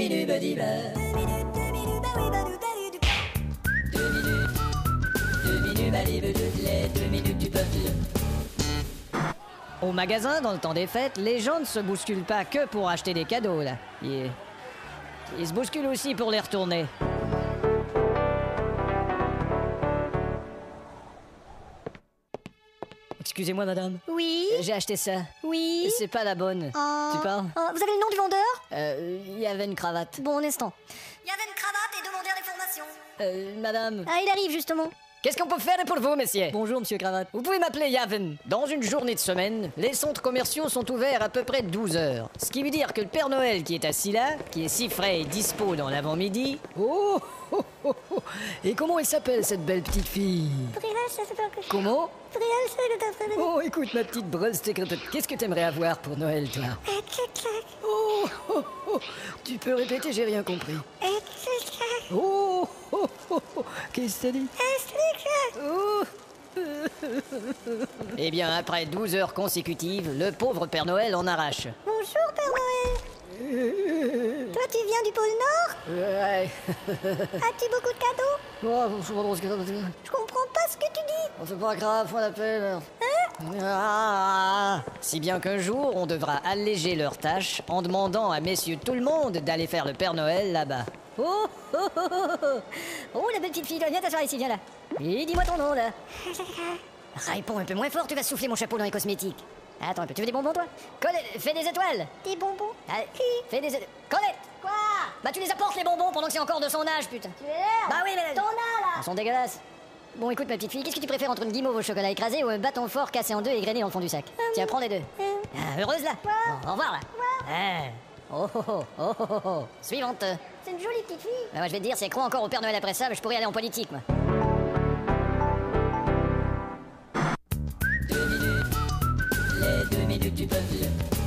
Au magasin, dans le temps des fêtes, les gens ne se bousculent pas que pour acheter des cadeaux, là. Ils se bousculent aussi pour les retourner. Excusez-moi, madame. Oui. J'ai acheté ça. Oui. C'est pas la bonne. Tu parles? Vous avez le nom du vendeur? Il y avait une cravate. Bon instant. Il y avait une cravate et demandez l'information. Madame. Ah, il arrive justement. Qu'est-ce qu'on peut faire pour vous, messieurs? Bonjour, monsieur Cravate. Vous pouvez m'appeler Yaven. Dans une journée de semaine, les centres commerciaux sont ouverts à peu près 12 heures. Ce qui veut dire que le Père Noël qui est assis là, qui est si frais et dispo dans l'avant-midi... Oh, oh, oh, oh. Et comment elle s'appelle, cette belle petite fille? Brielle, ça c'est pas que je... Comment? Brielle, c'est le... Oh, écoute, ma petite brosse, qu'est-ce que t'aimerais avoir pour Noël, toi? Oh, oh, oh. Tu peux répéter, j'ai rien compris. Oh, oh, oh, oh. Qu'est-ce que t'as dit? Oh. Eh bien, après 12 heures consécutives, le pauvre Père Noël en arrache. Bonjour, Père Noël. Toi, tu viens du pôle Nord? Ouais. As-tu beaucoup de cadeaux? Oh, Je comprends pas ce que tu dis. c'est pas grave, faut la peine. Si bien qu'un jour, on devra alléger leurs tâches en demandant à messieurs tout le monde d'aller faire le Père Noël là-bas. Oh, oh, oh, oh, oh. Oh, la belle petite fille, viens t'asseoir ici, viens là. Et dis-moi ton nom, là. Réponds un peu moins fort, tu vas souffler mon chapeau dans les cosmétiques. Attends un peu, tu veux des bonbons, toi? Colette, fais des étoiles. Des bonbons? Allez, fais des étoiles. Colette! Quoi? Bah, tu les apportes, les bonbons, pendant que c'est encore de son âge, putain. Tu es là? Bah oui, mais... Ton âge, là! Ils sont dégueulasses. Bon, écoute, ma petite fille, qu'est-ce que tu préfères entre une guimauve au chocolat écrasé ou un bâton fort cassé en deux et grainé dans le fond du sac? Tiens, prends les deux. Heureuse, là? Bon, au revoir, là. Oh, oh, oh, oh, oh, oh. Suivante. C'est une jolie petite fille. Bah, moi, je vais te dire, si elle croit encore au Père Noël après ça, je pourrais aller en politique, moi. 2 minutes, les 2 minutes du peuple.